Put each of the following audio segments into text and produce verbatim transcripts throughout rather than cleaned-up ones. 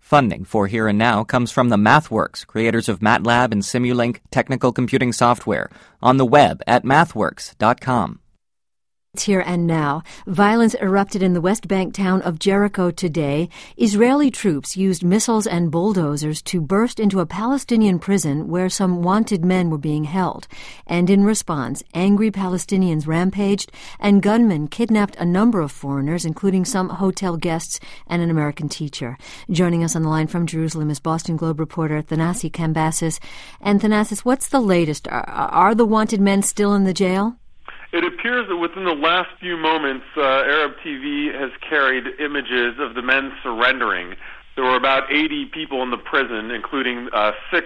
Funding for Here and Now comes from the MathWorks, creators of MATLAB and Simulink technical computing software, on the web at mathworks dot com. It's Here and Now. Violence erupted in the West Bank town of Jericho today. Israeli troops used missiles and bulldozers to burst into a Palestinian prison where some wanted men were being held. And in response, angry Palestinians rampaged and gunmen kidnapped a number of foreigners, including some hotel guests and an American teacher. Joining us on the line from Jerusalem is Boston Globe reporter Thanasi Cambasis. And Thanasis, what's the latest? Are, are the wanted men still in the jail? It appears that within the last few moments, uh, Arab T V has carried images of the men surrendering. There were about eighty people in the prison, including uh, six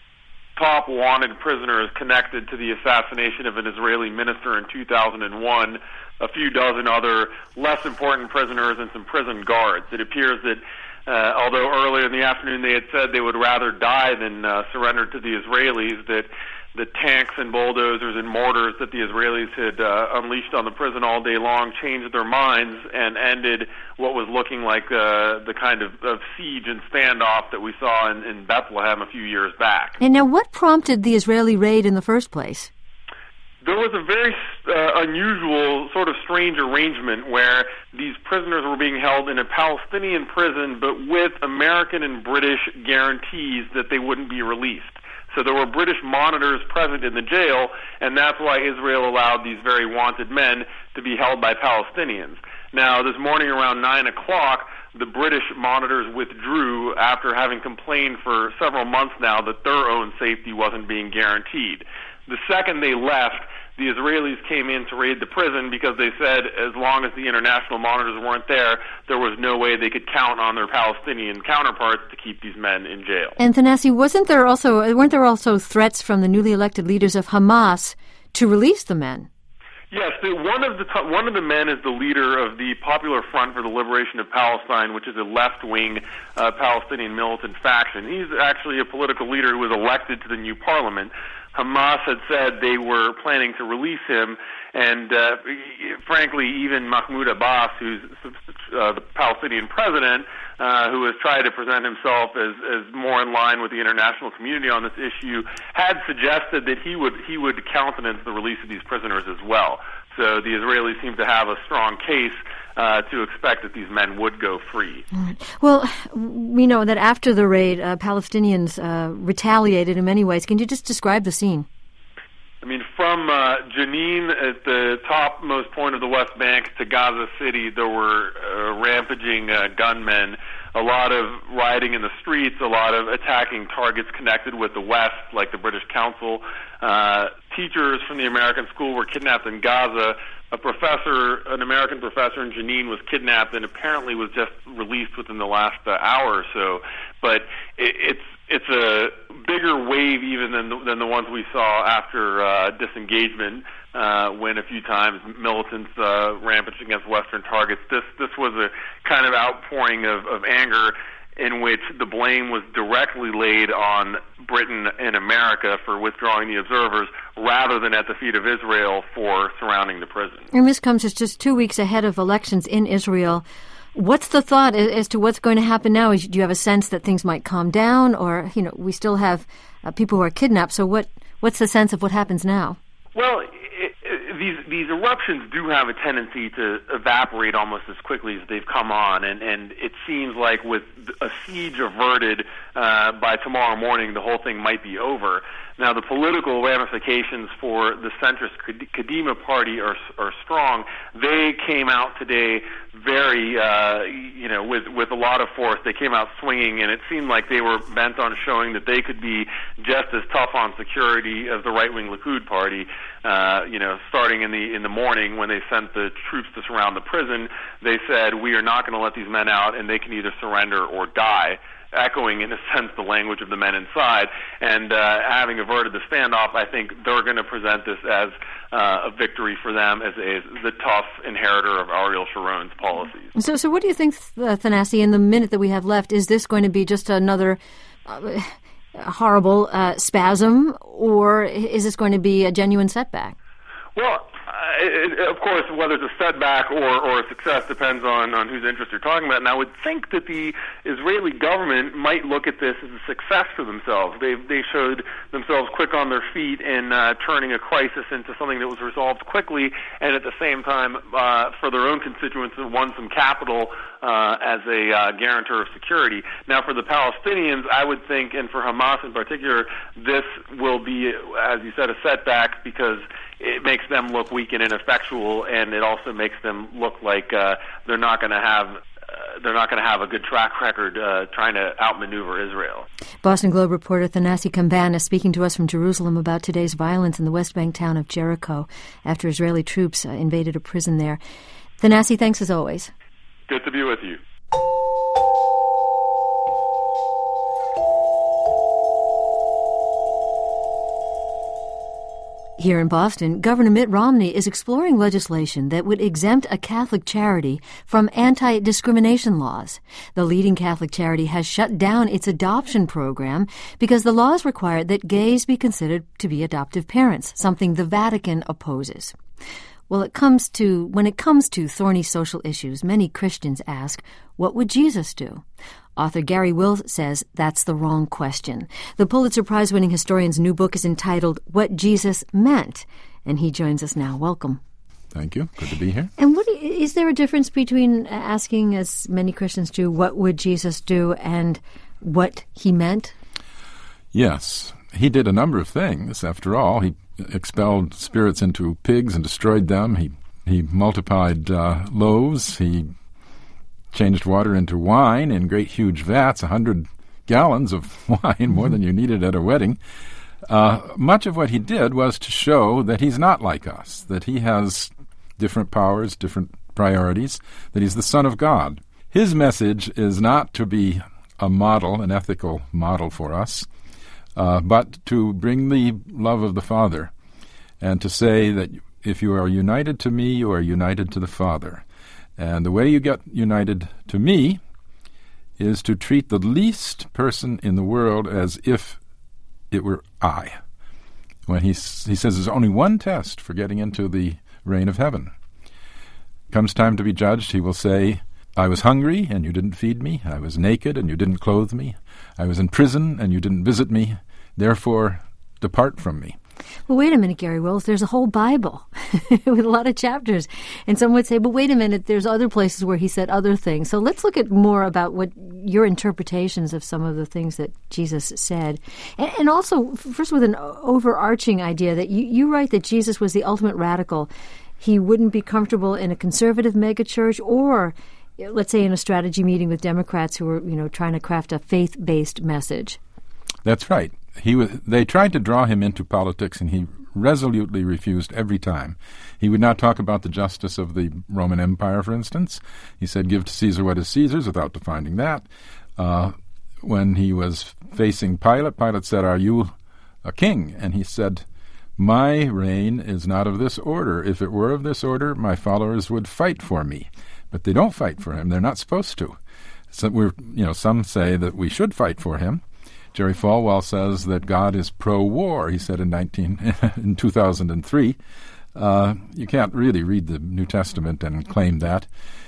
top wanted prisoners connected to the assassination of an Israeli minister in two thousand one, a few dozen other less important prisoners, and some prison guards. It appears that uh, although earlier in the afternoon they had said they would rather die than uh, surrender to the Israelis, that the tanks and bulldozers and mortars that the Israelis had uh, unleashed on the prison all day long changed their minds and ended what was looking like uh, the kind of, of siege and standoff that we saw in, in Bethlehem a few years back. And now what prompted the Israeli raid in the first place? There was a very uh, unusual, sort of strange arrangement where these prisoners were being held in a Palestinian prison, but with American and British guarantees that they wouldn't be released. So there were British monitors present in the jail, and that's why Israel allowed these very wanted men to be held by Palestinians. Now, this morning around nine o'clock, the British monitors withdrew after having complained for several months now that their own safety wasn't being guaranteed. The second they left, the Israelis came in to raid the prison because they said as long as the international monitors weren't there, there was no way they could count on their Palestinian counterparts to keep these men in jail. And Thanasi, wasn't there also weren't there also threats from the newly elected leaders of Hamas to release the men? Yes, the, one of the one of the men is the leader of the Popular Front for the Liberation of Palestine, which is a left-wing uh, Palestinian militant faction. He's actually a political leader who was elected to the new parliament. Hamas had said they were planning to release him, and uh, frankly, even Mahmoud Abbas, who's uh, the Palestinian president, uh, who has tried to present himself as, as more in line with the international community on this issue, had suggested that he would he would countenance the release of these prisoners as well. So the Israelis seem to have a strong case Uh, to expect that these men would go free. Well, we know that after the raid, uh, Palestinians uh, retaliated in many ways. Can you just describe the scene? I mean, from uh, Jenin at the topmost point of the West Bank to Gaza City, there were uh, rampaging uh, gunmen, a lot of rioting in the streets, a lot of attacking targets connected with the West, like the British Council. Uh, teachers from the American school were kidnapped in Gaza. A professor, an American professor in Jenin, was kidnapped and apparently was just released within the last uh, hour or so. But it, it's it's a bigger wave even than the, than the ones we saw after uh, disengagement, uh, when a few times militants uh, rampaged against Western targets. This this was a kind of outpouring of, of anger in which the blame was directly laid on Britain and America for withdrawing the observers rather than at the feet of Israel for surrounding the prison. And this comes as just two weeks ahead of elections in Israel. What's the thought as to what's going to happen now? Do you have a sense that things might calm down, or, you know, we still have uh, people who are kidnapped, so what? what's the sense of what happens now? Well, it, it, these these eruptions do have a tendency to evaporate almost as quickly as they've come on, and, and it seems like with a siege averted uh, by tomorrow morning, the whole thing might be over. Now, the political ramifications for the centrist Kadima party are are strong. They came out today very, uh, you know, with with a lot of force. They came out swinging, and it seemed like they were bent on showing that they could be just as tough on security as the right-wing Likud party. Uh, you know, starting in the in the morning when they sent the troops to surround the prison, they said, "We are not going to let these men out, and they can either surrender or die." Echoing, in a sense, the language of the men inside. And uh, having averted the standoff, I think they're going to present this as uh, a victory for them, as, as the tough inheritor of Ariel Sharon's policies. So, so what do you think, uh, Thanasi, in the minute that we have left, is this going to be just another uh, horrible uh, spasm, or is this going to be a genuine setback? Well, it, of course, whether it's a setback or, or a success depends on, on whose interest you're talking about. And I would think that the Israeli government might look at this as a success for themselves. They they showed themselves quick on their feet in uh, turning a crisis into something that was resolved quickly, and at the same time, uh, for their own constituents, won some capital uh, as a uh, guarantor of security. Now, for the Palestinians, I would think, and for Hamas in particular, this will be, as you said, a setback because it makes them look weak and ineffectual, and it also makes them look like uh, they're not going to have uh, they're not going to have a good track record uh, trying to outmaneuver Israel. Boston Globe reporter Thanasi Kambana speaking to us from Jerusalem about today's violence in the West Bank town of Jericho after Israeli troops uh, invaded a prison there. Thanasi, thanks as always. Good to be with you. Here in Boston, Governor Mitt Romney is exploring legislation that would exempt a Catholic charity from anti-discrimination laws. The leading Catholic charity has shut down its adoption program because the laws require that gays be considered to be adoptive parents, something the Vatican opposes. Well, it comes to when it comes to thorny social issues, many Christians ask, what would Jesus do? Author Gary Wills says that's the wrong question. The Pulitzer Prize-winning historian's new book is entitled What Jesus Meant, and he joins us now. Welcome. Thank you. Good to be here. And what is there a difference between asking, as many Christians do, what would Jesus do, and what he meant? Yes. He did a number of things. After all, he expelled spirits into pigs and destroyed them. He he multiplied uh, loaves. He changed water into wine in great huge vats, a hundred gallons of wine, more than you needed at a wedding. Uh, much of what he did was to show that he's not like us, that he has different powers, different priorities, that he's the Son of God. His message is not to be a model, an ethical model for us, uh, but to bring the love of the Father and to say that if you are united to me, you are united to the Father. And the way you get united to me is to treat the least person in the world as if it were I. When he, he says there's only one test for getting into the reign of heaven. Comes time to be judged, he will say, I was hungry and you didn't feed me. I was naked and you didn't clothe me. I was in prison and you didn't visit me. Therefore, depart from me. Well, wait a minute, Gary Wills. There's a whole Bible with a lot of chapters. And some would say, but wait a minute, there's other places where he said other things. So let's look at more about what your interpretations of some of the things that Jesus said. And, and also, first with an overarching idea that you, you write that Jesus was the ultimate radical. He wouldn't be comfortable in a conservative megachurch or, let's say, in a strategy meeting with Democrats who were, you know, trying to craft a faith-based message. That's right. He was, they tried to draw him into politics, and he resolutely refused every time. He would not talk about the justice of the Roman Empire, for instance. He said, give to Caesar what is Caesar's, without defining that. Uh, when he was facing Pilate, Pilate said, are you a king? And he said, my reign is not of this order. If it were of this order, my followers would fight for me. But they don't fight for him. They're not supposed to. So we're, you know, some say that we should fight for him. Jerry Falwell says that God is pro-war. He said in nineteen in two thousand three. Uh, you can't really read the New Testament and claim that.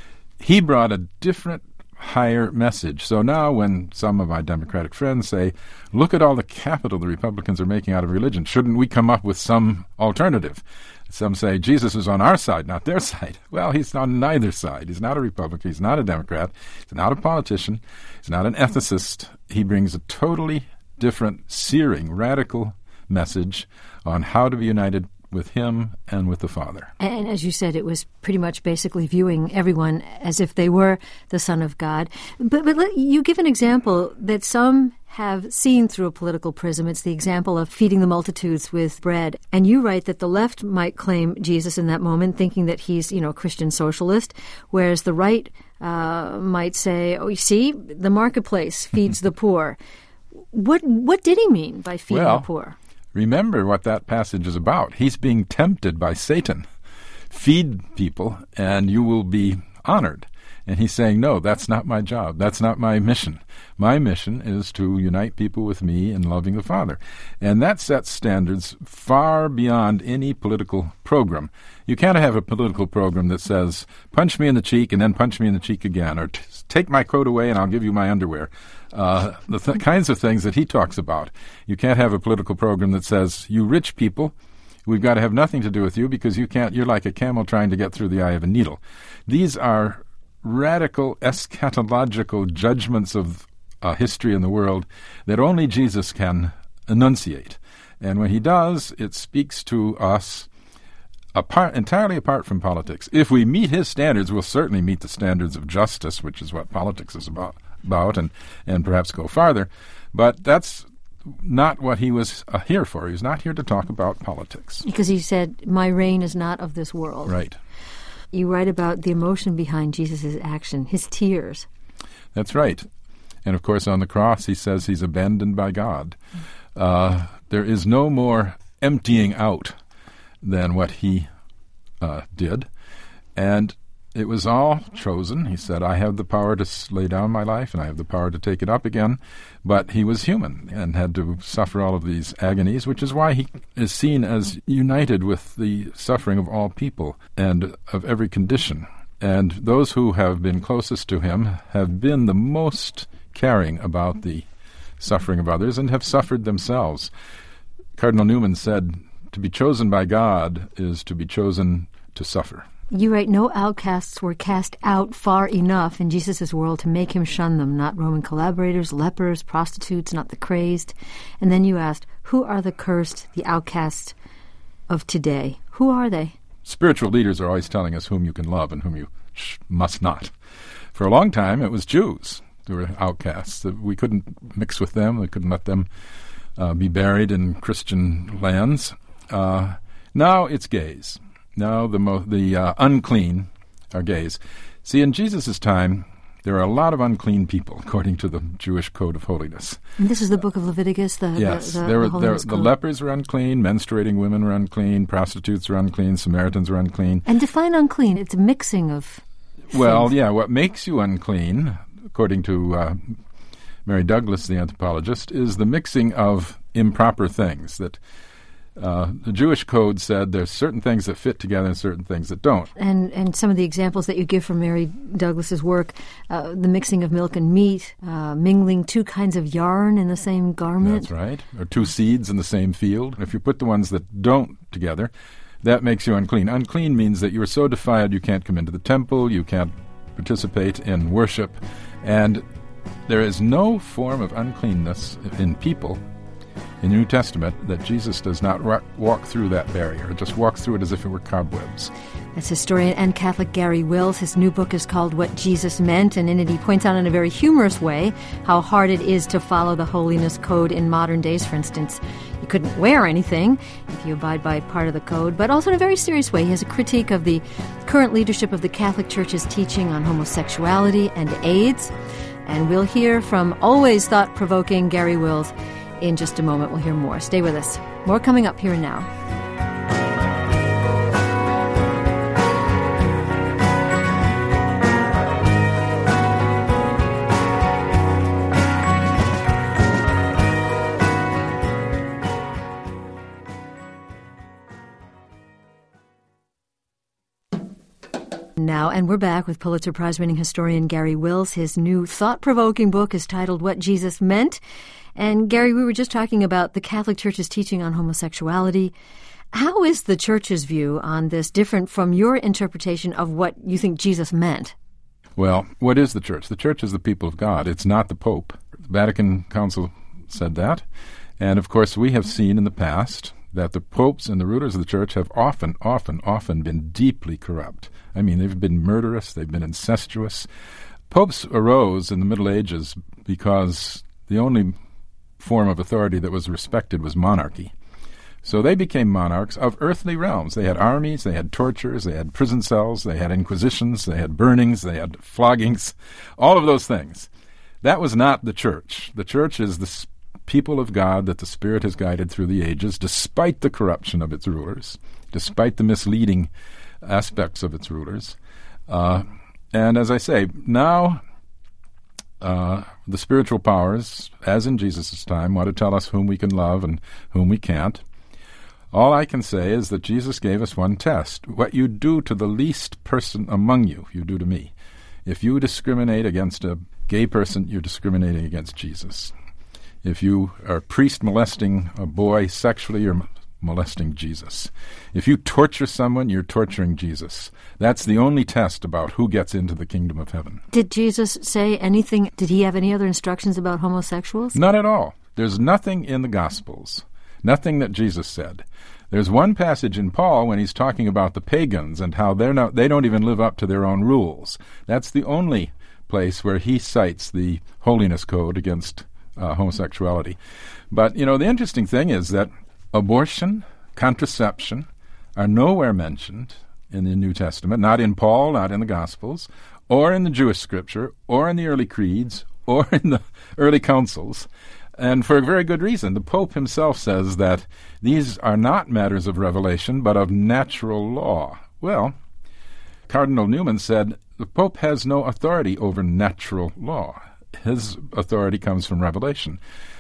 He brought a different, higher message. So now when some of my Democratic friends say, look at all the capital the Republicans are making out of religion, shouldn't we come up with some alternative? Some say Jesus is on our side, not their side. Well, he's on neither side. He's not a Republican. He's not a Democrat. He's not a politician. He's not an ethicist. He brings a totally different, searing, radical message on how to be united with him and with the Father. And as you said, it was pretty much basically viewing everyone as if they were the Son of God. But, but let, you give an example that some have seen through a political prism. It's the example of feeding the multitudes with bread. And you write that the left might claim Jesus in that moment, thinking that he's, you know, a Christian socialist, whereas the right uh, might say, oh, you see, the marketplace feeds the poor. What what did he mean by feeding well, the poor? Remember what that passage is about. He's being tempted by Satan. Feed people and you will be honored. And he's saying, no, that's not my job. That's not my mission. My mission is to unite people with me in loving the Father. And that sets standards far beyond any political program. You can't have a political program that says, punch me in the cheek and then punch me in the cheek again, or take my coat away and I'll give you my underwear. Uh, the th- kinds of things that he talks about. You can't have a political program that says, you rich people, we've got to have nothing to do with you because you can't, you're like a camel trying to get through the eye of a needle. These are radical eschatological judgments of uh, history in the world that only Jesus can enunciate. And when he does, it speaks to us apart, entirely apart from politics. If we meet his standards, we'll certainly meet the standards of justice, which is what politics is about, about and, and perhaps go farther. But that's not what he was uh, here for. He was not here to talk about politics. Because he said, my reign is not of this world. Right. You write about the emotion behind Jesus' action, his tears. That's right. And, of course, on the cross, he says he's abandoned by God. Uh, there is no more emptying out than what he uh, did. And it was all chosen. He said, I have the power to lay down my life, and I have the power to take it up again. But he was human and had to suffer all of these agonies, which is why he is seen as united with the suffering of all people and of every condition. And those who have been closest to him have been the most caring about the suffering of others and have suffered themselves. Cardinal Newman said, to be chosen by God is to be chosen to suffer. You write, no outcasts were cast out far enough in Jesus' world to make him shun them, not Roman collaborators, lepers, prostitutes, not the crazed. And then you asked, who are the cursed, the outcasts of today? Who are they? Spiritual leaders are always telling us whom you can love and whom you sh- must not. For a long time, it was Jews who were outcasts. We couldn't mix with them. We couldn't let them uh, be buried in Christian lands. Uh, now it's gays. Now the mo- the uh, unclean are gays. See, in Jesus' time, there are a lot of unclean people, according to the Jewish Code of Holiness. And this is the book of Leviticus, the Yes, the, the, there were, the, there, Holiness the Code. lepers were unclean, menstruating women were unclean, prostitutes were unclean, Samaritans were unclean. And define unclean. It's a mixing of Well, things. yeah, what makes you unclean, according to uh, Mary Douglas, the anthropologist, is the mixing of improper things. That uh, the Jewish code said there's certain things that fit together and certain things that don't. And and some of the examples that you give from Mary Douglas's work, uh, the mixing of milk and meat, uh, mingling two kinds of yarn in the same garment. That's right. Or two seeds in the same field. If you put the ones that don't together, that makes you unclean. Unclean means that you're so defiled you can't come into the temple, you can't participate in worship, and there is no form of uncleanness in people in the New Testament that Jesus does not wa- walk through that barrier. It just walks through it as if it were cobwebs. That's historian and Catholic Gary Wills. His new book is called What Jesus Meant, and in it he points out in a very humorous way how hard it is to follow the holiness code in modern days. For instance, you couldn't wear anything if you abide by part of the code, but also in a very serious way. He has a critique of the current leadership of the Catholic Church's teaching on homosexuality and AIDS. And we'll hear from always thought-provoking Gary Wills in just a moment. We'll hear more. Stay with us. More coming up here and now. Now, and we're back with Pulitzer Prize-winning historian Gary Wills. His new thought-provoking book is titled What Jesus Meant. And Gary, we were just talking about the Catholic Church's teaching on homosexuality. How is the Church's view on this different from your interpretation of what you think Jesus meant? Well, what is the Church? The Church is the people of God. It's not the Pope. The Vatican Council said that. And, of course, we have seen in the past that the popes and the rulers of the Church have often, often, often been deeply corrupt. I mean, they've been murderous, they've been incestuous. Popes arose in the Middle Ages because the only form of authority that was respected was monarchy. So they became monarchs of earthly realms. They had armies, they had tortures, they had prison cells, they had inquisitions, they had burnings, they had floggings, all of those things. That was not the Church. The Church is the people of God that the Spirit has guided through the ages, despite the corruption of its rulers, despite the misleading aspects of its rulers. Uh, And as I say, now uh, the spiritual powers, as in Jesus' time, want to tell us whom we can love and whom we can't. All I can say is that Jesus gave us one test. What you do to the least person among you, you do to me. If you discriminate against a gay person, you're discriminating against Jesus. If you are a priest molesting a boy sexually, you're molesting Jesus. If you torture someone, you're torturing Jesus. That's the only test about who gets into the kingdom of heaven. Did Jesus say anything? Did he have any other instructions about homosexuals? Not at all. There's nothing in the Gospels, nothing that Jesus said. There's one passage in Paul when he's talking about the pagans and how they're not, they don't even live up to their own rules. That's the only place where he cites the holiness code against uh, homosexuality. But, you know, the interesting thing is that abortion, contraception are nowhere mentioned in the New Testament, not in Paul, not in the Gospels, or in the Jewish scripture, or in the early creeds, or in the early councils. And for a very good reason. The Pope himself says that these are not matters of revelation, but of natural law. Well, Cardinal Newman said the Pope has no authority over natural law. His authority comes from revelation.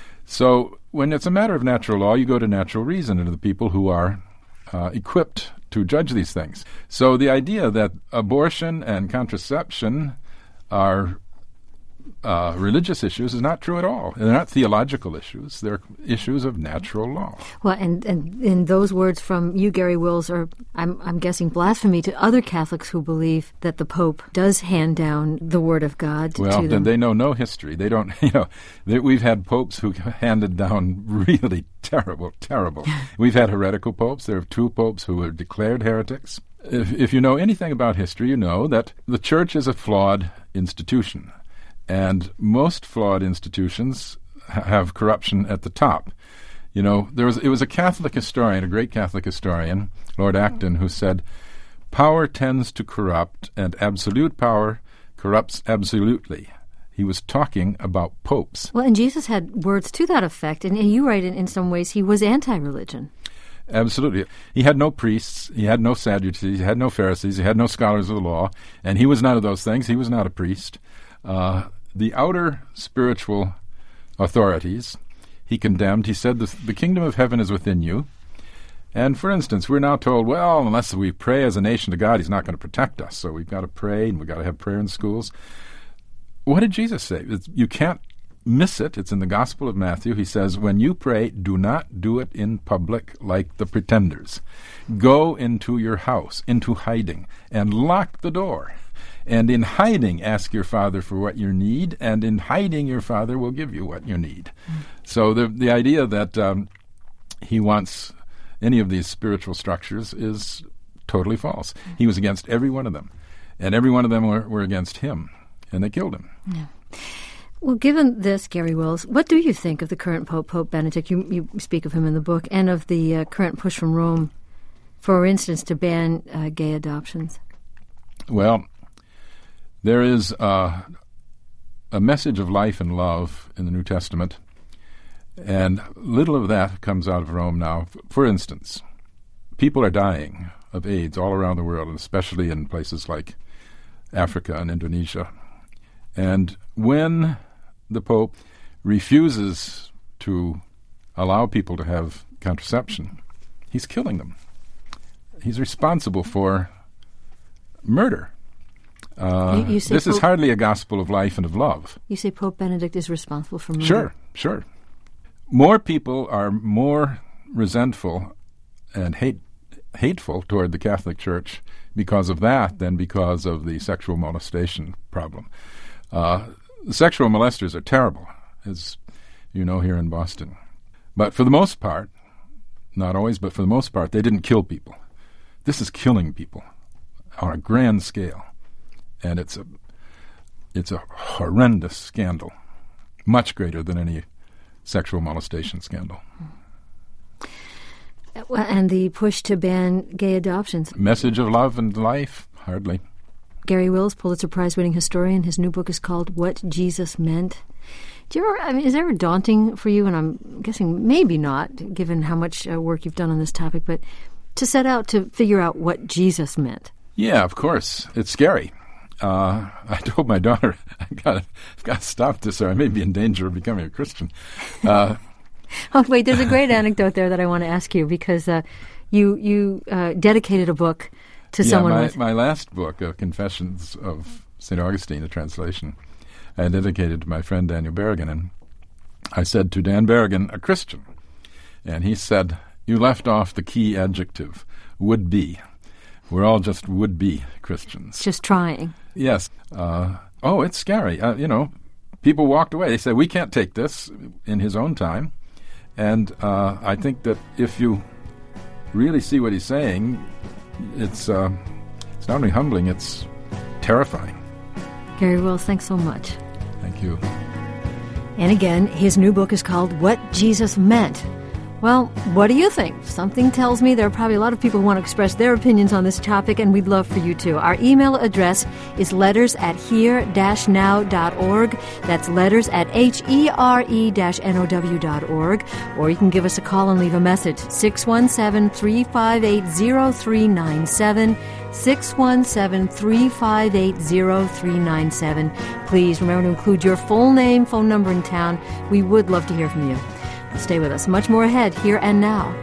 So when it's a matter of natural law, you go to natural reason and to the people who are uh, equipped to judge these things. So the idea that abortion and contraception are Uh, religious issues is not true at all. They're not theological issues. They're issues of natural law. Well, and, and, and those words from you, Gary Wills, are, I'm, I'm guessing, blasphemy to other Catholics who believe that the Pope does hand down the Word of God well, to them. Well, they know no history. They don't, you know, they, we've had popes who handed down really terrible, terrible. We've had heretical popes. There are two popes who were declared heretics. If, if you know anything about history, you know that the Church is a flawed institution. And most flawed institutions ha- have corruption at the top. You know, there was it was a Catholic historian, a great Catholic historian, Lord Acton, who said, "Power tends to corrupt, and absolute power corrupts absolutely." He was talking about popes. Well, and Jesus had words to that effect, and, and you write in, in some ways he was anti-religion. Absolutely. He had no priests, he had no Sadducees, he had no Pharisees, he had no scholars of the law, and he was none of those things. He was not a priest. Uh, the outer spiritual authorities he condemned. He said, the, the kingdom of heaven is within you. And, for instance, we're now told, well, unless we pray as a nation to God, he's not going to protect us. So we've got to pray, and we've got to have prayer in schools. What did Jesus say? It's, you can't miss it. It's in the Gospel of Matthew. He says, when you pray, do not do it in public like the pretenders. Go into your house, into hiding, and lock the door. And in hiding, ask your Father for what you need, and in hiding, your Father will give you what you need. Mm. So the the idea that um, he wants any of these spiritual structures is totally false. Mm. He was against every one of them, and every one of them were, were against him, and they killed him. Yeah. Well, given this, Gary Wills, what do you think of the current Pope, Pope Benedict? You, you speak of him in the book, and of the uh, current push from Rome, for instance, to ban uh, gay adoptions? Well, there is uh, a message of life and love in the New Testament, and little of that comes out of Rome now. For instance, people are dying of AIDS all around the world, and especially in places like Africa and Indonesia. And when the Pope refuses to allow people to have contraception, he's killing them. He's responsible for murder. Uh, you, you say this Pope, is hardly a gospel of life and of love. You say Pope Benedict is responsible for murder? Sure, sure. More people are more resentful and hate, hateful toward the Catholic Church because of that than because of the sexual molestation problem. Uh, sexual molesters are terrible, as you know, here in Boston. But for the most part, not always, but for the most part, they didn't kill people. This is killing people on a grand scale. And it's a it's a horrendous scandal, much greater than any sexual molestation scandal. Well, and the push to ban gay adoptions. Message of love and life? Hardly. Gary Wills, Pulitzer Prize-winning historian. His new book is called What Jesus Meant. Do you ever, I mean, is it ever daunting for you, and I'm guessing maybe not, given how much uh, work you've done on this topic, but to set out to figure out what Jesus meant? Yeah, of course. It's scary. uh, I told my daughter, I've got, I've got to stop this or I may be in danger of becoming a Christian. Uh, oh, wait, there's a great anecdote there that I want to ask you because uh, you, you uh, dedicated a book to yeah, someone. My, with... my last book, uh, Confessions of Saint Augustine, a translation, I dedicated to my friend Daniel Berrigan. And I said to Dan Berrigan, a Christian. And he said, you left off the key adjective, would be. We're all just would-be Christians. Just trying. Yes. Uh, oh, it's scary. Uh, you know, people walked away. They said, we can't take this in his own time. And uh, I think that if you really see what he's saying, it's, uh, it's not only humbling, it's terrifying. Gary Wills, thanks so much. Thank you. And again, his new book is called What Jesus Meant. Well, what do you think? Something tells me there are probably a lot of people who want to express their opinions on this topic, and we'd love for you to. Our email address is letters at here dash now dot org. That's letters at H E R E dash N O W dot org. Or you can give us a call and leave a message, six one seven, three five eight, zero three nine seven, six one seven, three five eight, zero three nine seven. Please remember to include your full name, phone number, and town. We would love to hear from you. Stay with us. Much more ahead, here and now.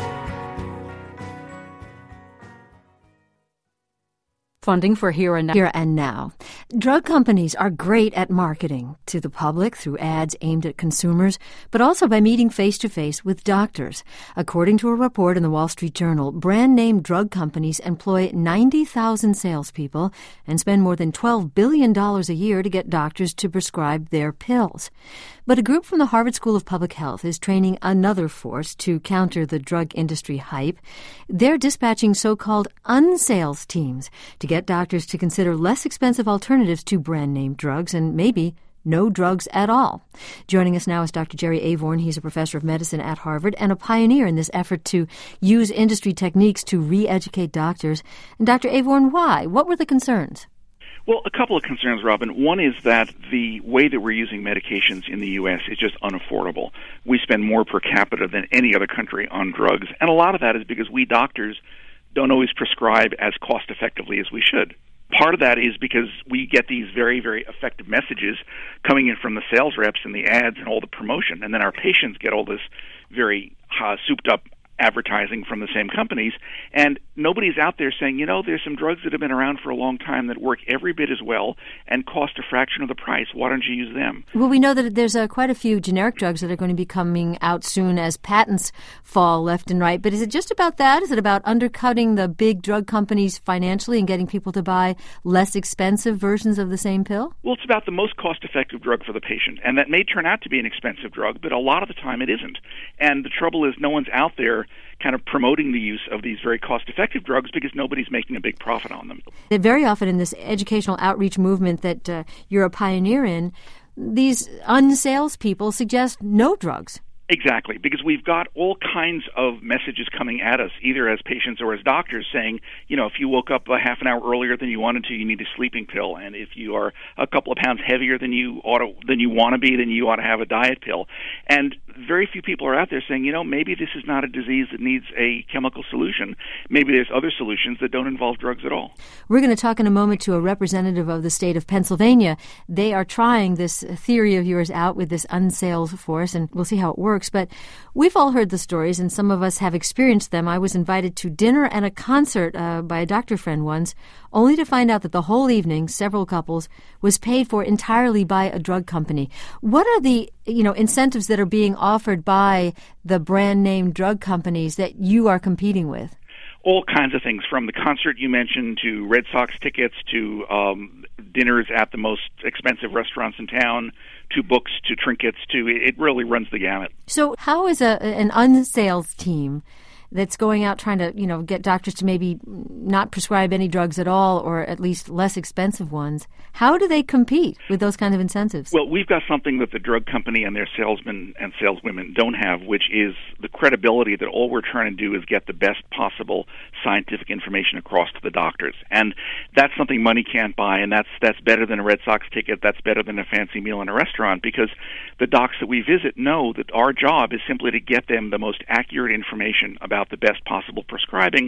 Funding for Here and Now. Here and Now. Drug companies are great at marketing to the public through ads aimed at consumers, but also by meeting face-to-face with doctors. According to a report in the Wall Street Journal, brand-name drug companies employ ninety thousand salespeople and spend more than twelve billion dollars a year to get doctors to prescribe their pills. But a group from the Harvard School of Public Health is training another force to counter the drug industry hype. They're dispatching so-called unsales teams to get doctors to consider less expensive alternatives to brand-name drugs and maybe no drugs at all. Joining us now is Doctor Jerry Avorn. He's a professor of medicine at Harvard and a pioneer in this effort to use industry techniques to re-educate doctors. And Doctor Avorn, why? What were the concerns? Well, a couple of concerns, Robin. One is that the way that we're using medications in the U S is just unaffordable. We spend more per capita than any other country on drugs, and a lot of that is because we doctors don't always prescribe as cost-effectively as we should. Part of that is because we get these very, very effective messages coming in from the sales reps and the ads and all the promotion, and then our patients get all this very uh, souped-up advertising from the same companies, and nobody's out there saying, you know, there's some drugs that have been around for a long time that work every bit as well and cost a fraction of the price. Why don't you use them? Well, we know that there's uh, quite a few generic drugs that are going to be coming out soon as patents fall left and right, but is it just about that? Is it about undercutting the big drug companies financially and getting people to buy less expensive versions of the same pill? Well, it's about the most cost-effective drug for the patient, and that may turn out to be an expensive drug, but a lot of the time it isn't. And the trouble is no one's out there kind of promoting the use of these very cost-effective drugs because nobody's making a big profit on them. Very often in this educational outreach movement that uh, you're a pioneer in, these unsales people suggest no drugs. Exactly, because we've got all kinds of messages coming at us, either as patients or as doctors, saying, you know, if you woke up a half an hour earlier than you wanted to, you need a sleeping pill, and if you are a couple of pounds heavier than you ought to, than you want to be, then you ought to have a diet pill. And very few people are out there saying, you know, maybe this is not a disease that needs a chemical solution. Maybe there's other solutions that don't involve drugs at all. We're going to talk in a moment to a representative of the state of Pennsylvania. They are trying this theory of yours out with this unsales force, and we'll see how it works. But we've all heard the stories, and some of us have experienced them. I was invited to dinner and a concert uh, by a doctor friend once, only to find out that the whole evening, several couples, was paid for entirely by a drug company. What are the, you know, incentives that are being offered by the brand name drug companies that you are competing with? All kinds of things, from the concert you mentioned to Red Sox tickets to um, dinners at the most expensive restaurants in town, to books, to trinkets, to it really runs the gamut. So how is a an unsales team that's going out trying to, you know, get doctors to maybe not prescribe any drugs at all, or at least less expensive ones, how do they compete with those kind of incentives? Well, we've got something that the drug company and their salesmen and saleswomen don't have, which is the credibility that all we're trying to do is get the best possible scientific information across to the doctors. And that's something money can't buy, and that's that's better than a Red Sox ticket, that's better than a fancy meal in a restaurant, because the docs that we visit know that our job is simply to get them the most accurate information about the best possible prescribing,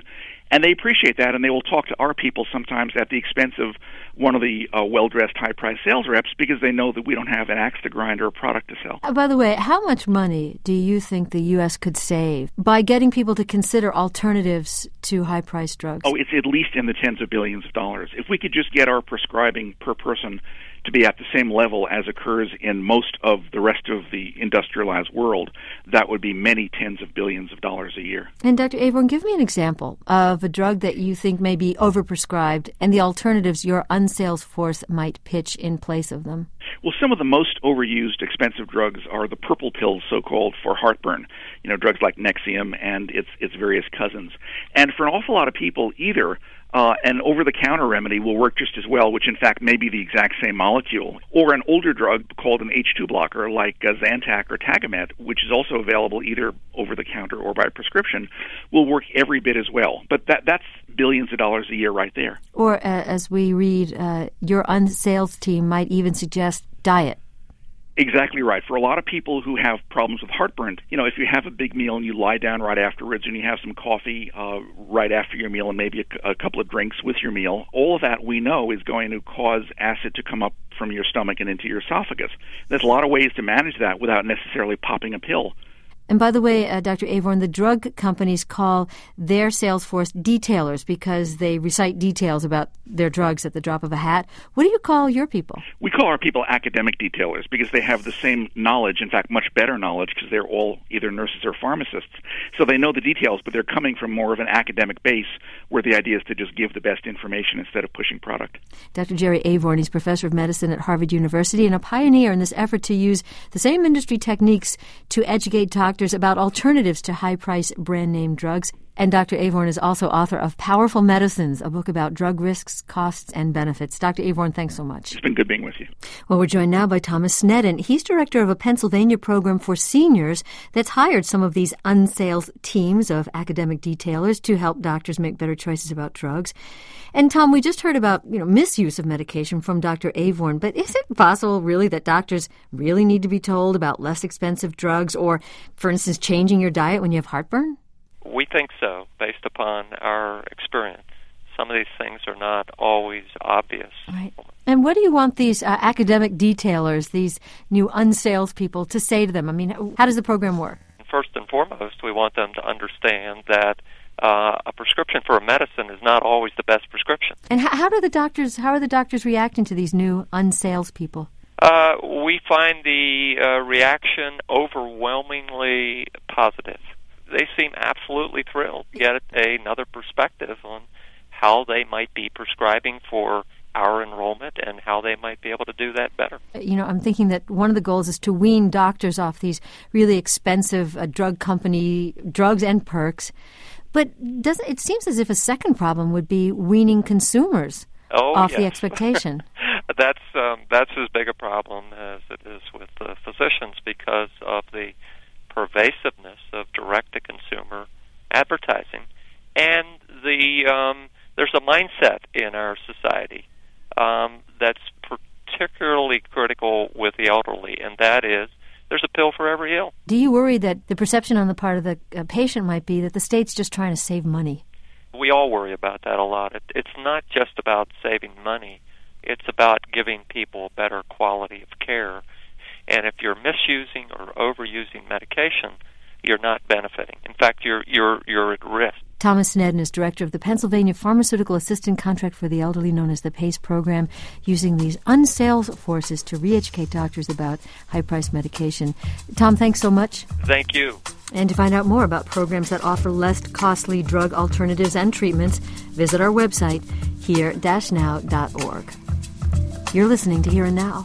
And they appreciate that, and they will talk to our people sometimes at the expense of one of the uh, well-dressed, high-priced sales reps because they know that we don't have an axe to grind or a product to sell. Uh, by the way, how much money do you think the U S could save by getting people to consider alternatives to high-priced drugs? Oh, it's at least in the tens of billions of dollars. If we could just get our prescribing per person to be at the same level as occurs in most of the rest of the industrialized world, that would be many tens of billions of dollars a year. And Doctor Avorn, give me an example of a drug that you think may be overprescribed and the alternatives your unsales force might pitch in place of them. Well, some of the most overused expensive drugs are the purple pills, so-called, for heartburn. You know, drugs like Nexium and its its various cousins. And for an awful lot of people, either Uh, an over-the-counter remedy will work just as well, which in fact may be the exact same molecule, or an older drug called an H two blocker like uh, Zantac or Tagamet, which is also available either over-the-counter or by prescription, will work every bit as well. But that that's billions of dollars a year right there. Or, uh, as we read, uh, your unsales team might even suggest diet. Exactly right. For a lot of people who have problems with heartburn, you know, if you have a big meal and you lie down right afterwards and you have some coffee uh, right after your meal and maybe a, a couple of drinks with your meal, all of that we know is going to cause acid to come up from your stomach and into your esophagus. There's a lot of ways to manage that without necessarily popping a pill. And by the way, uh, Doctor Avorn, the drug companies call their sales force detailers because they recite details about their drugs at the drop of a hat. What do you call your people? We call our people academic detailers because they have the same knowledge, in fact, much better knowledge, because they're all either nurses or pharmacists. So they know the details, but they're coming from more of an academic base where the idea is to just give the best information instead of pushing product. Doctor Jerry Avorn, he's professor of medicine at Harvard University and a pioneer in this effort to use the same industry techniques to educate doctors about alternatives to high-price brand-name drugs. And Doctor Avorn is also author of Powerful Medicines, a book about drug risks, costs, and benefits. Doctor Avorn, thanks so much. It's been good being with you. Well, we're joined now by Thomas Snedden. He's director of a Pennsylvania program for seniors that's hired some of these unsales teams of academic detailers to help doctors make better choices about drugs. And Tom, we just heard about, you know, misuse of medication from Doctor Avorn, but is it possible really that doctors really need to be told about less expensive drugs or, for instance, changing your diet when you have heartburn? We think so, based upon our experience. Some of these things are not always obvious. Right. And what do you want these uh, academic detailers, these new unsales people, to say to them? I mean, how does the program work? First and foremost, we want them to understand that uh, a prescription for a medicine is not always the best prescription. And how, how do the doctors? How are the doctors reacting to these new unsales people? Uh, we find the uh, reaction overwhelmingly positive. They seem absolutely thrilled to get another perspective on how they might be prescribing for our enrollment and how they might be able to do that better. You know, I'm thinking that one of the goals is to wean doctors off these really expensive uh, drug company drugs and perks. But does it seems as if a second problem would be weaning consumers oh, off yes. the expectation. that's um, that's as big a problem as it is with the physicians because of the pervasiveness of direct-to-consumer advertising. And the um, there's a mindset in our society um, that's particularly critical with the elderly, and that is there's a pill for every ill. Do you worry that the perception on the part of the uh, patient might be that the state's just trying to save money? We all worry about that a lot. It, it's not just about saving money. It's about giving people a better quality of care. And if you're misusing or overusing medication, you're not benefiting. In fact, you're you're you're at risk. Thomas Snedden is director of the Pennsylvania Pharmaceutical Assistant Contract for the Elderly, known as the PACE program, using these unsales forces to re-educate doctors about high-priced medication. Tom, thanks so much. Thank you. And to find out more about programs that offer less costly drug alternatives and treatments, visit our website, here dash now dot org. You're listening to Here and Now.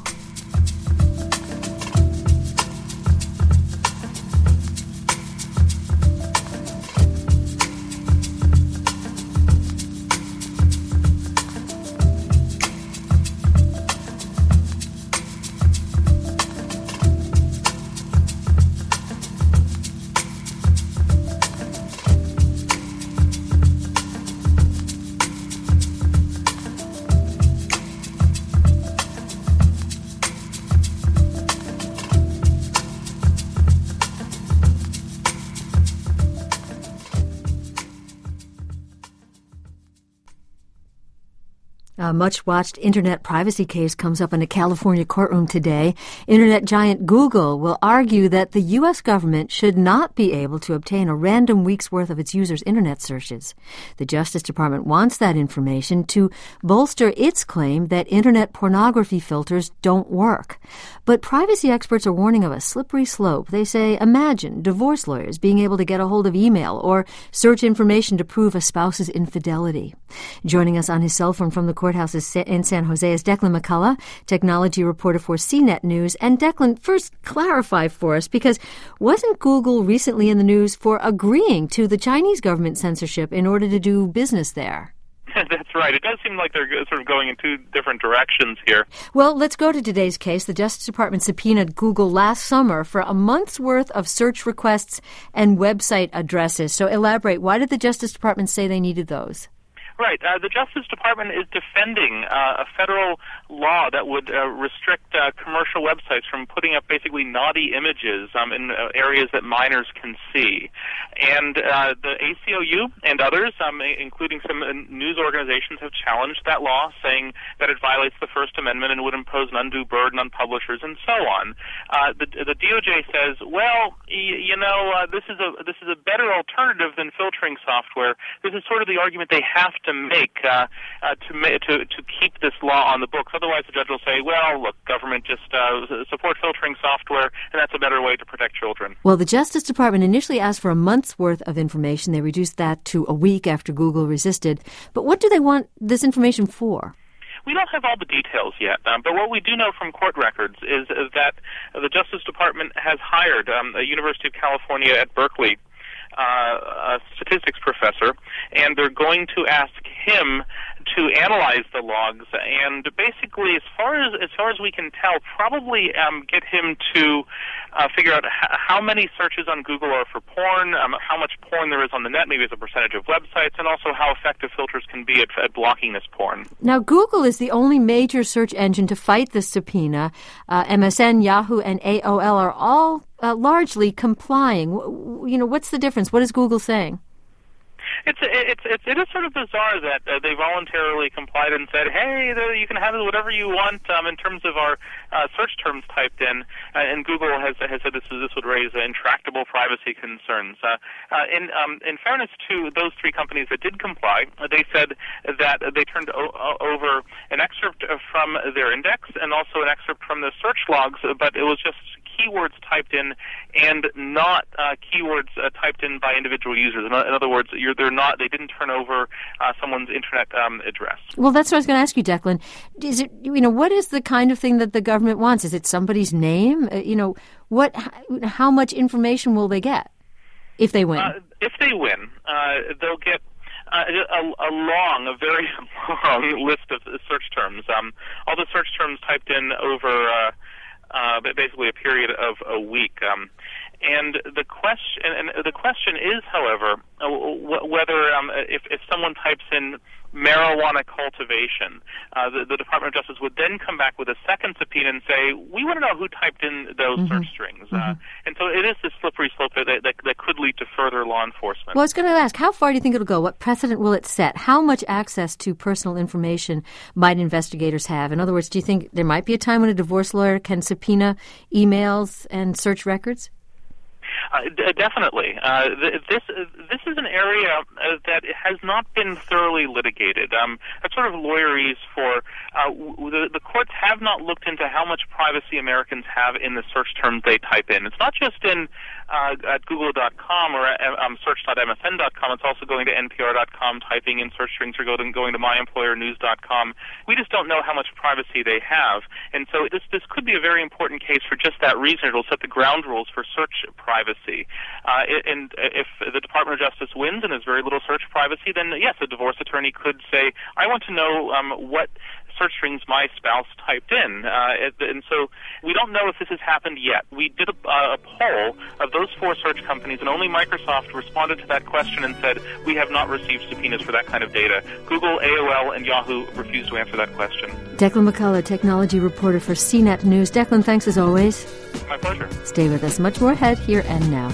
A much-watched Internet privacy case comes up in a California courtroom today. Internet giant Google will argue that the U S government should not be able to obtain a random week's worth of its users' Internet searches. The Justice Department wants that information to bolster its claim that Internet pornography filters don't work. But privacy experts are warning of a slippery slope. They say, imagine divorce lawyers being able to get a hold of email or search information to prove a spouse's infidelity. Joining us on his cell phone from the courthouse in San Jose is Declan McCullough, technology reporter for C net News. And Declan, first clarify for us, because wasn't Google recently in the news for agreeing to the Chinese government censorship in order to do business there? That's right. It does seem like they're sort of going in two different directions here. Well, let's go to today's case. The Justice Department subpoenaed Google last summer for a month's worth of search requests and website addresses. So elaborate. Why did the Justice Department say they needed those? Right. Uh, the Justice Department is defending uh, a federal law that would uh, restrict uh, commercial websites from putting up basically naughty images um, in uh, areas that minors can see. And uh, the A C L U and others, um, including some uh, news organizations, have challenged that law, saying that it violates the First Amendment and would impose an undue burden on publishers and so on. Uh, the, the D O J says, well, y- you know, uh, this is a this is a better alternative than filtering software. This is sort of the argument they have to make uh, uh, to, ma- to to keep this law on the books. Otherwise, the judge will say, well, look, government just uh, support filtering software, and that's a better way to protect children. Well, the Justice Department initially asked for a month's worth of information. They reduced that to a week after Google resisted. But what do they want this information for? We don't have all the details yet, um, but what we do know from court records is, is that the Justice Department has hired um, a University of California at Berkeley Uh, a statistics professor, and they're going to ask him to analyze the logs and basically, as far as as far as we can tell, probably um, get him to uh, figure out h- how many searches on Google are for porn, um, how much porn there is on the net, maybe as a percentage of websites, and also how effective filters can be at, at blocking this porn. Now, Google is the only major search engine to fight this subpoena. Uh, M S N, Yahoo, and A O L are all uh, largely complying. W- you know, what's the difference? What is Google saying? It's it's it's it is sort of bizarre that uh, they voluntarily complied and said, "Hey, the, you can have whatever you want um, in terms of our uh, search terms typed in." Uh, and Google has has said this this would raise uh, intractable privacy concerns. Uh, uh, in um, in fairness to those three companies that did comply, uh, they said that they turned o- over an excerpt from their index and also an excerpt from the search logs, but it was just keywords typed in and not uh, keywords uh, typed in by individual users. In, in other words, you're, they're not. They didn't turn over uh, someone's internet um, address. Well, that's what I was going to ask you, Declan. Is it, you know, what is the kind of thing that the government wants? Is it somebody's name? Uh, you know, what? How much information will they get if they win? Uh, if they win, uh, they'll get Uh, a, a long, a very long list of search terms. Um, all the search terms typed in over uh, uh, basically a period of a week. Um, and the question, and the question is, however, uh, w- whether um, if, if someone types in marijuana cultivation, uh, the, the Department of Justice would then come back with a second subpoena and say, we want to know who typed in those mm-hmm. search strings. Mm-hmm. Uh, and so it is this slippery slope that, that, that could lead to further law enforcement. Well, I was going to ask, how far do you think it'll go? What precedent will it set? How much access to personal information might investigators have? In other words, do you think there might be a time when a divorce lawyer can subpoena emails and search records? Uh, d- definitely. Uh, th- this uh, this is an area uh, that has not been thoroughly litigated. Um, that's sort of lawyerese for uh, w- the, the courts have not looked into how much privacy Americans have in the search terms they type in. It's not just in uh, at google dot com or um, search dot M S N dot com. It's also going to N P R dot com, typing in search strings, or going going to my employer news dot com. We just don't know how much privacy they have, and so this this could be a very important case for just that reason. It'll set the ground rules for search privacy. Uh, and if the Department of Justice wins and there's very little search privacy, then yes, a divorce attorney could say, I want to know um, what search strings my spouse typed in. Uh, and so we don't know if this has happened yet. We did a, uh, a poll of those four search companies, and only Microsoft responded to that question and said, we have not received subpoenas for that kind of data. Google, A O L, and Yahoo refused to answer that question. Declan McCullough, technology reporter for C net News. Declan, thanks as always. My pleasure. Stay with us. Much more ahead, here and now.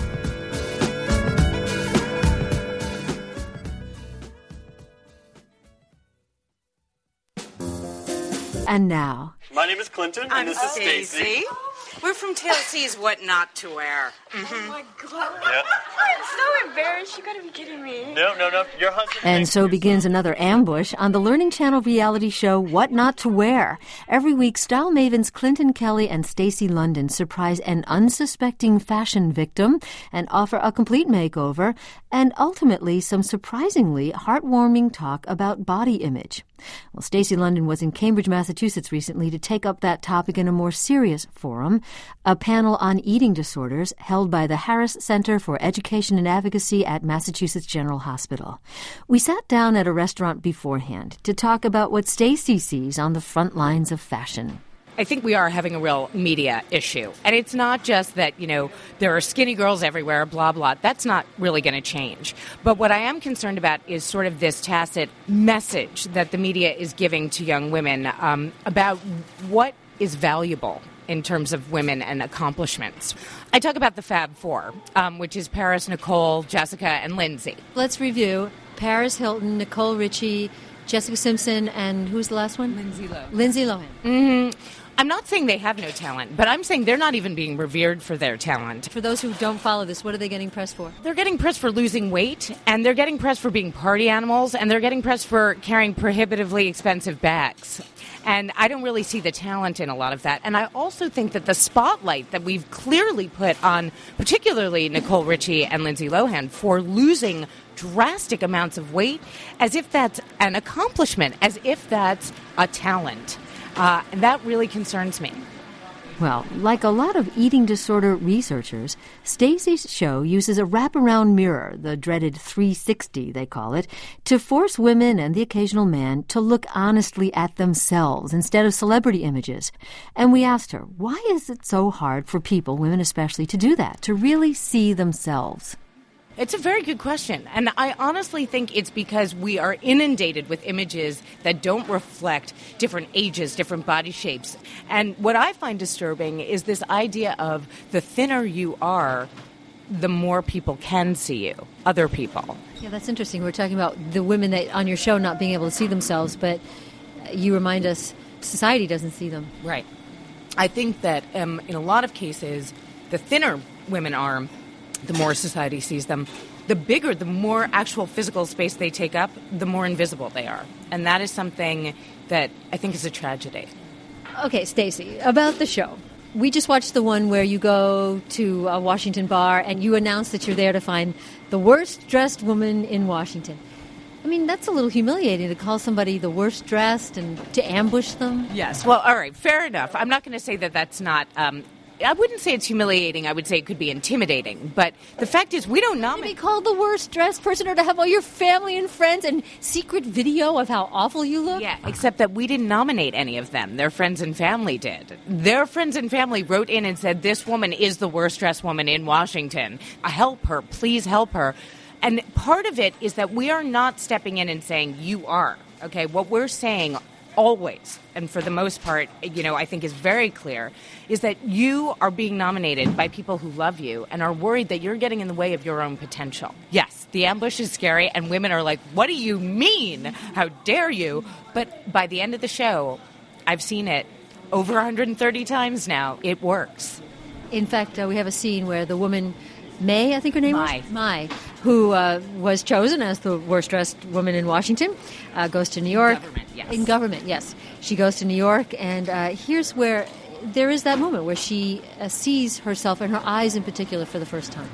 and Now. My name is Clinton, and I'm this is Stacy. We're from T L C's What Not to Wear. Mm-hmm. Oh, my God. Yeah. I'm so embarrassed. You gotta be kidding me. No, no, no. Your husband. And so begins another ambush on the Learning Channel reality show What Not to Wear. Every week, style mavens Clinton Kelly and Stacey London surprise an unsuspecting fashion victim and offer a complete makeover and ultimately some surprisingly heartwarming talk about body image. Well, Stacey London was in Cambridge, Massachusetts recently to take up that topic in a more serious forum, a panel on eating disorders held by the Harris Center for Education and Advocacy at Massachusetts General Hospital. We sat down at a restaurant beforehand to talk about what Stacey sees on the front lines of fashion. I think we are having a real media issue. And it's not just that, you know, there are skinny girls everywhere, blah, blah. That's not really going to change. But what I am concerned about is sort of this tacit message that the media is giving to young women um, about what is valuable in terms of women and accomplishments. I talk about the Fab Four, um, which is Paris, Nicole, Jessica, and Lindsay. Let's review. Paris Hilton, Nicole Richie, Jessica Simpson, and who's the last one? Lindsay Lohan. Lindsay Lohan. Mm-hmm. I'm not saying they have no talent, but I'm saying they're not even being revered for their talent. For those who don't follow this, what are they getting pressed for? They're getting pressed for losing weight, and they're getting pressed for being party animals, and they're getting pressed for carrying prohibitively expensive bags. And I don't really see the talent in a lot of that. And I also think that the spotlight that we've clearly put on particularly Nicole Richie and Lindsay Lohan for losing drastic amounts of weight, as if that's an accomplishment, as if that's a talent. Uh, and that really concerns me. Well, like a lot of eating disorder researchers, Stacey's show uses a wraparound mirror, the dreaded three sixty they call it, to force women and the occasional man to look honestly at themselves instead of celebrity images. And we asked her, why is it so hard for people, women especially, to do that, to really see themselves? It's a very good question, and I honestly think it's because we are inundated with images that don't reflect different ages, different body shapes. And what I find disturbing is this idea of the thinner you are, the more people can see you, other people. Yeah, that's interesting. We're talking about the women that on your show not being able to see themselves, but you remind us society doesn't see them. Right. I think that um, in a lot of cases, the thinner women are, the more society sees them. The bigger, the more actual physical space they take up, the more invisible they are. And that is something that I think is a tragedy. Okay, Stacey, about the show. We just watched the one where you go to a Washington bar and you announce that you're there to find the worst-dressed woman in Washington. I mean, that's a little humiliating to call somebody the worst dressed and to ambush them. Yes, well, all right, fair enough. I'm not going to say that that's not... Um, I wouldn't say it's humiliating. I would say it could be intimidating. But the fact is, we don't nominate... To be called the worst-dressed person or to have all your family and friends and secret video of how awful you look? Yeah, except that we didn't nominate any of them. Their friends and family did. Their friends and family wrote in and said, this woman is the worst-dressed woman in Washington. Help her. Please help her. And part of it is that we are not stepping in and saying, you are. Okay, what we're saying always, and for the most part, you know, I think is very clear, is that you are being nominated by people who love you and are worried that you're getting in the way of your own potential. Yes, the ambush is scary, and women are like, what do you mean? How dare you? But by the end of the show, I've seen it over one hundred thirty times now. It works. In fact, uh, we have a scene where the woman, May, I think her name Mai. was? Mai. Who uh, was chosen as the worst-dressed woman in Washington, uh, goes to New York. In government, yes. In government, yes. She goes to New York, and uh, here's where there is that moment where she uh, sees herself and her eyes in particular for the first time.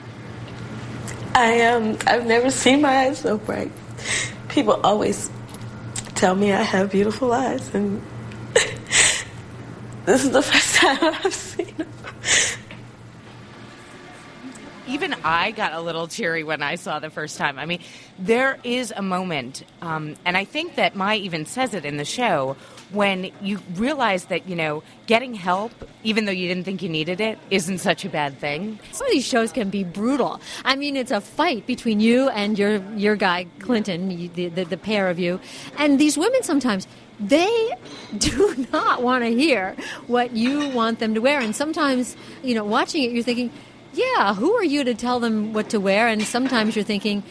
I um, I've never seen my eyes so bright. People always tell me I have beautiful eyes, and this is the first time I've seen them. Even I got a little teary when I saw the first time. I mean, there is a moment, um, and I think that Mai even says it in the show, when you realize that, you know, getting help, even though you didn't think you needed it, isn't such a bad thing. Some of these shows can be brutal. I mean, it's a fight between you and your your guy, Clinton, the, the, the pair of you. And these women sometimes, they do not want to hear what you want them to wear. And sometimes, you know, watching it, you're thinking, yeah, who are you to tell them what to wear? And sometimes you're thinking,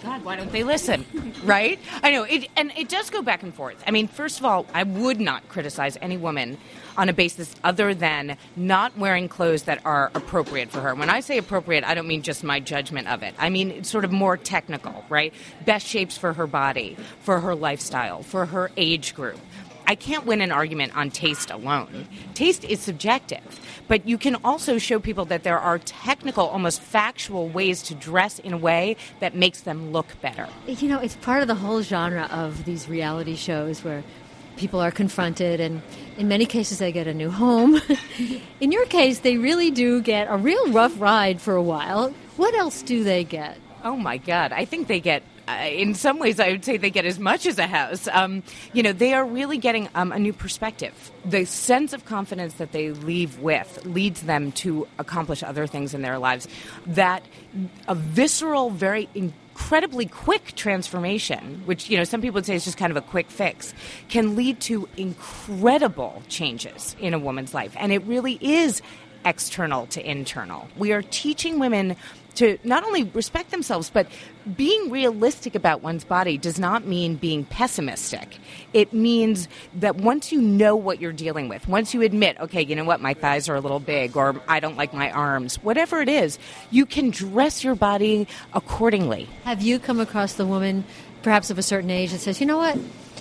God, why don't they listen? Right? I know. It, and it does go back and forth. I mean, first of all, I would not criticize any woman on a basis other than not wearing clothes that are appropriate for her. When I say appropriate, I don't mean just my judgment of it. I mean it's sort of more technical, right? Best shapes for her body, for her lifestyle, for her age group. I can't win an argument on taste alone. Taste is subjective, but you can also show people that there are technical, almost factual ways to dress in a way that makes them look better. You know, it's part of the whole genre of these reality shows where people are confronted, and in many cases they get a new home. In your case, they really do get a real rough ride for a while. What else do they get? Oh, my God. I think they get, uh, in some ways, I would say they get as much as a house. Um, you know, they are really getting um, a new perspective. The sense of confidence that they leave with leads them to accomplish other things in their lives. That a visceral, very incredibly quick transformation, which, you know, some people would say is just kind of a quick fix, can lead to incredible changes in a woman's life. And it really is external to internal. We are teaching women to not only respect themselves, but being realistic about one's body does not mean being pessimistic. It means that once you know what you're dealing with, once you admit, okay, you know what, my thighs are a little big, or I don't like my arms, whatever it is, you can dress your body accordingly. Have you come across the woman, perhaps of a certain age, that says, you know what,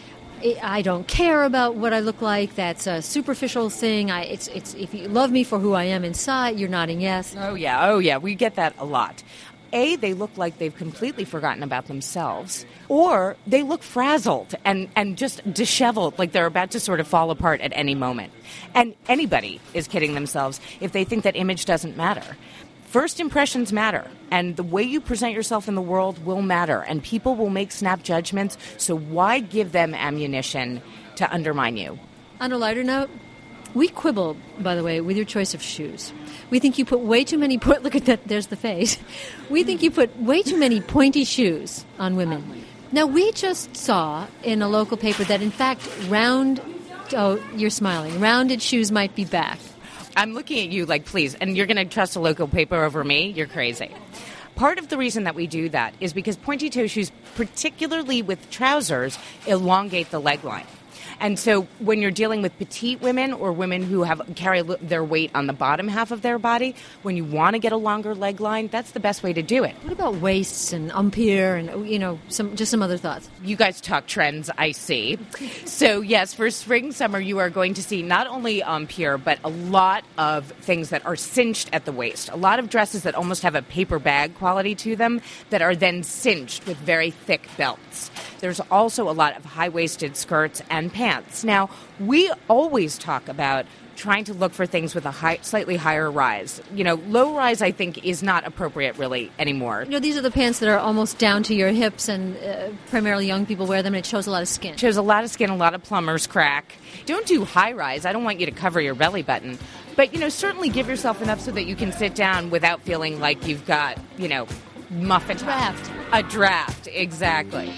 I don't care about what I look like. That's a superficial thing. I, it's, it's, if you love me for who I am inside, you're nodding yes. Oh, yeah. Oh, yeah. We get that a lot. A, they look like they've completely forgotten about themselves, or they look frazzled and, and just disheveled, like they're about to sort of fall apart at any moment. And anybody is kidding themselves if they think that image doesn't matter. First impressions matter, and the way you present yourself in the world will matter, and people will make snap judgments, so why give them ammunition to undermine you? On a lighter note, we quibble, by the way, with your choice of shoes. We think you put way too many, po- look at that, there's the face. We think you put way too many pointy shoes on women. Now, we just saw in a local paper that, in fact, round, oh, you're smiling, rounded shoes might be back. I'm looking at you like, please, and you're going to trust a local paper over me? You're crazy. Part of the reason that we do that is because pointy-toe shoes, particularly with trousers, elongate the leg line. And so when you're dealing with petite women or women who have carry their weight on the bottom half of their body, when you want to get a longer leg line, that's the best way to do it. What about waists and empire and, you know, some just some other thoughts? You guys talk trends, I see. So, yes, for spring, summer, you are going to see not only empire, but a lot of things that are cinched at the waist. A lot of dresses that almost have a paper bag quality to them that are then cinched with very thick belts. There's also a lot of high-waisted skirts and pants. Now, we always talk about trying to look for things with a high, slightly higher rise. You know, low rise, I think, is not appropriate really anymore. You know, these are the pants that are almost down to your hips, and uh, primarily young people wear them, and it shows a lot of skin. It shows a lot of skin, a lot of plumber's crack. Don't do high rise. I don't want you to cover your belly button. But, you know, certainly give yourself enough so that you can sit down without feeling like you've got, you know, muffin. A draft. A draft, exactly.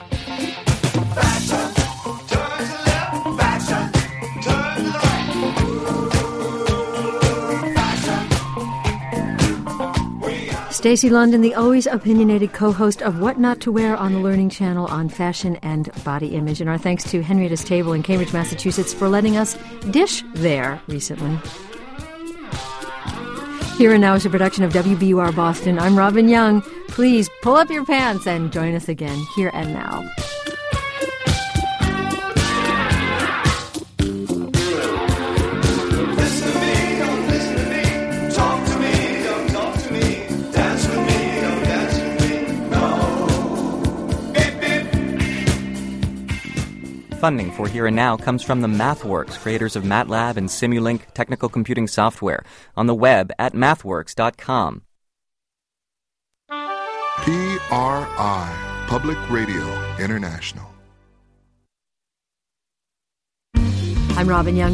Fashion, turn to left, fashion, turn to right. Fashion. Stacey London, the always opinionated co-host of What Not to Wear on the Learning Channel on fashion and body image. And our thanks to Henrietta's Table in Cambridge, Massachusetts for letting us dish there recently. Here and Now is a production of W B U R Boston. I'm Robin Young. Please pull up your pants and join us again, Here and Now. Funding for Here and Now comes from the MathWorks, creators of MATLAB and Simulink technical computing software, on the web at mathworks dot com. P R I, Public Radio International. I'm Robin Young.